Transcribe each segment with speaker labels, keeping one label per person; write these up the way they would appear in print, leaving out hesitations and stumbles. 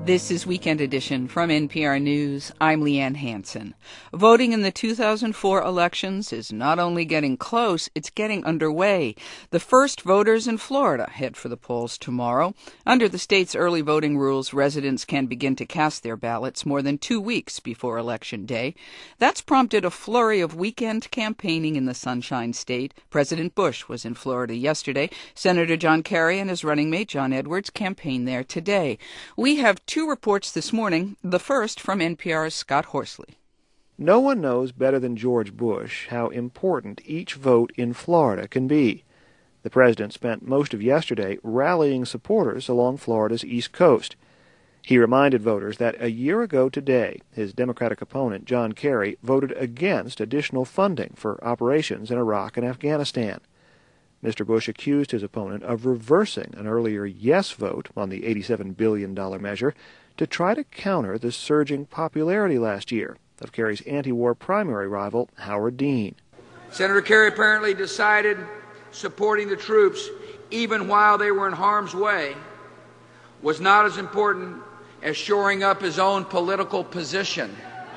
Speaker 1: This is Weekend Edition from NPR News. I'm Leanne Hansen. Voting in the 2004 elections is not only getting close, it's getting underway. The first voters in Florida head for the polls tomorrow. Under the state's early voting rules, residents can begin to cast their ballots more than 2 weeks before Election Day. That's prompted a flurry of weekend campaigning in the Sunshine State. President Bush was in Florida yesterday. Senator John Kerry and his running mate John Edwards campaigned there today. We have two reports this morning, the first from NPR's Scott Horsley.
Speaker 2: No one knows better than George Bush how important each vote in Florida can be. The president spent most of yesterday rallying supporters along Florida's East Coast. He reminded voters that a year ago today, his Democratic opponent, John Kerry, voted against additional funding for operations in Iraq and Afghanistan. Mr. Bush accused his opponent of reversing an earlier yes vote on the $87 billion measure to try to counter the surging popularity last year of Kerry's anti-war primary rival, Howard Dean.
Speaker 3: Senator Kerry apparently decided supporting the troops, even while they were in harm's way, was not as important as shoring up his own political position.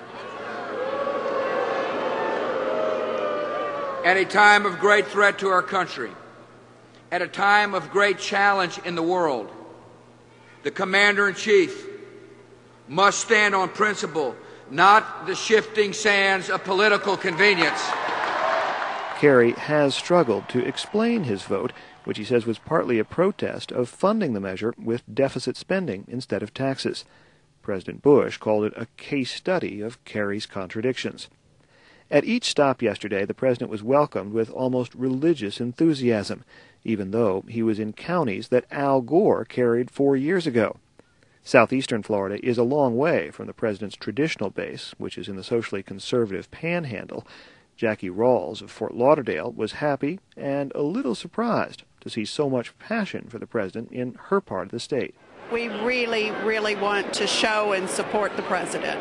Speaker 3: At a time of great threat to our country, at a time of great challenge in the world, the Commander-in-Chief must stand on principle, not the shifting sands of political convenience.
Speaker 2: Kerry has struggled to explain his vote, which he says was partly a protest of funding the measure with deficit spending instead of taxes. President Bush called it a case study of Kerry's contradictions. At each stop yesterday, the president was welcomed with almost religious enthusiasm, even though he was in counties that Al Gore carried 4 years ago. Southeastern Florida is a long way from the president's traditional base, which is in the socially conservative Panhandle. Jackie Rawls of Fort Lauderdale was happy and a little surprised to see so much passion for the president in her part of the state.
Speaker 4: We really, really want to show and support the president.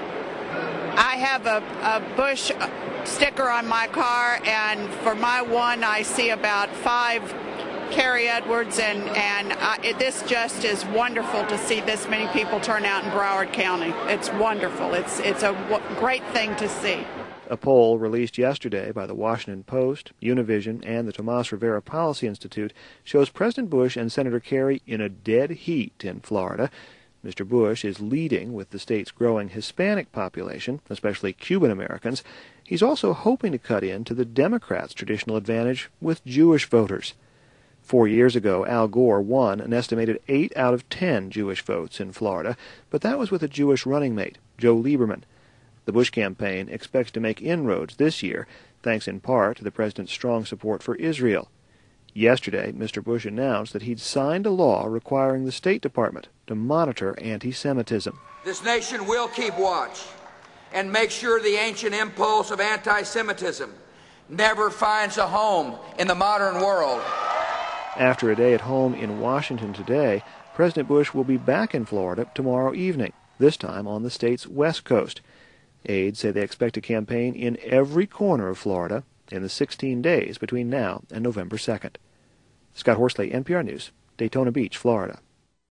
Speaker 4: I have a Bush sticker on my car, and for my one, I see about 5 Kerry Edwards, and this just is wonderful to see this many people turn out in Broward County. It's wonderful. It's a great thing to see.
Speaker 2: A poll released yesterday by the Washington Post, Univision, and the Tomas Rivera Policy Institute shows President Bush and Senator Kerry in a dead heat in Florida. Mr. Bush is leading with the state's growing Hispanic population, especially Cuban Americans. He's also hoping to cut into the Democrats' traditional advantage with Jewish voters. 4 years ago, Al Gore won an estimated 8 out of 10 Jewish votes in Florida, but that was with a Jewish running mate, Joe Lieberman. The Bush campaign expects to make inroads this year, thanks in part to the president's strong support for Israel. Yesterday, Mr. Bush announced that he'd signed a law requiring the State Department to monitor anti-Semitism.
Speaker 3: This nation will keep watch and make sure the ancient impulse of anti-Semitism never finds a home in the modern world.
Speaker 2: After a day at home in Washington today, President Bush will be back in Florida tomorrow evening, this time on the state's west coast. Aides say they expect to campaign in every corner of Florida in the 16 days between now and November 2nd. Scott Horsley, NPR News, Daytona Beach, Florida.